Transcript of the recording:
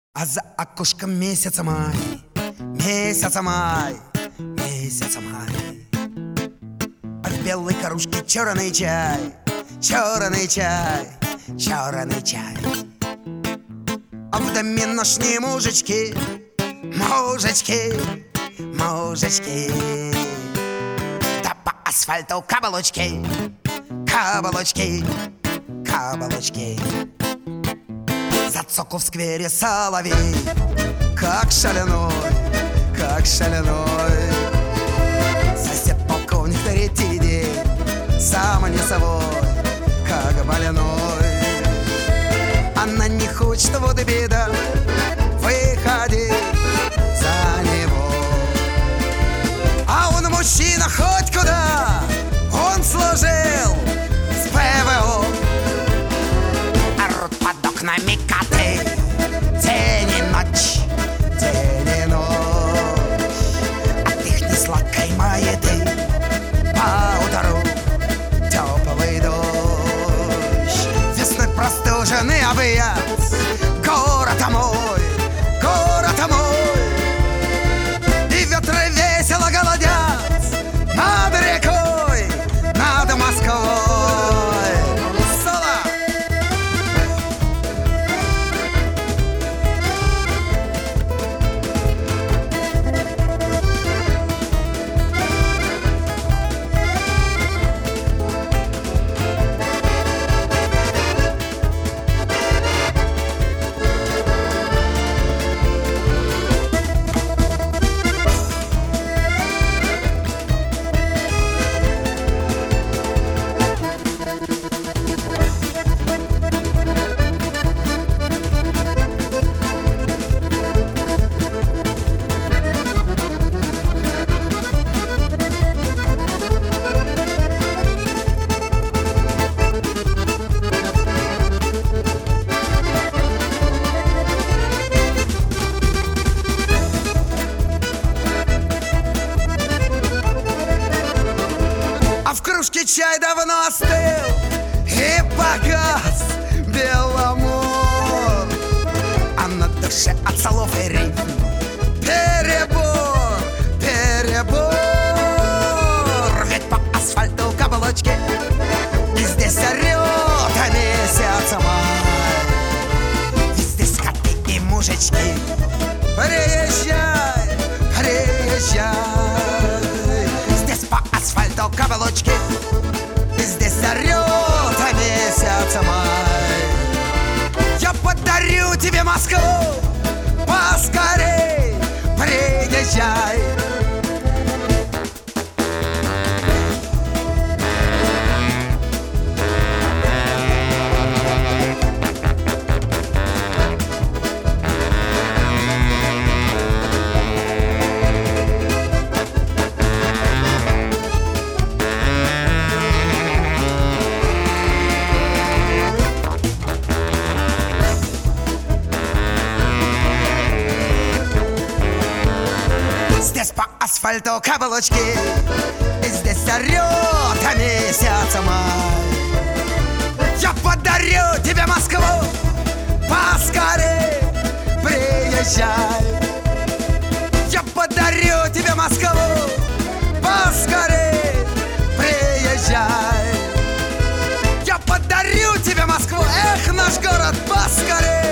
А за окошком месяца май, месяца май, месяца май. А в белой кружке черный чай, черный чай, черный чай. А в доме ношни мужички, мужички, мужички. Да по асфальту каблучки, каблучки, каблучки. Зацокал в сквере соловей, как шаляной, как шаляной. Сосед полковник третий день, сам не совой, как больной. Она не хочет, вот и беда, выходи за него. А он мужчина хоть куда, он служил с ПВО. Орут под окнами коты, день и ночь, день и ночь. От их несладкой маяты поутру теплый дождь. Весной простуженный объят, город мой, город мой. И ветры весело голодят над рекой, над Москвой. А в кружке чай давно остыл и погас беломор. А на душе от слов и рифм перебор, перебор. Ведь по асфальту каблучки, и здесь орет месяц май. И здесь коты и мужички. Приезжай, приезжай. Здесь по асфальту каблучки, и здесь орет месяц май. Я подарю тебе Москву, поскорей приезжай. Здесь по асфальту каблучки, и здесь орет месяц май. Я подарю тебе Москву, поскорей приезжай. Я подарю тебе Москву, поскорей приезжай. Я подарю тебе Москву, эх, наш город, поскорей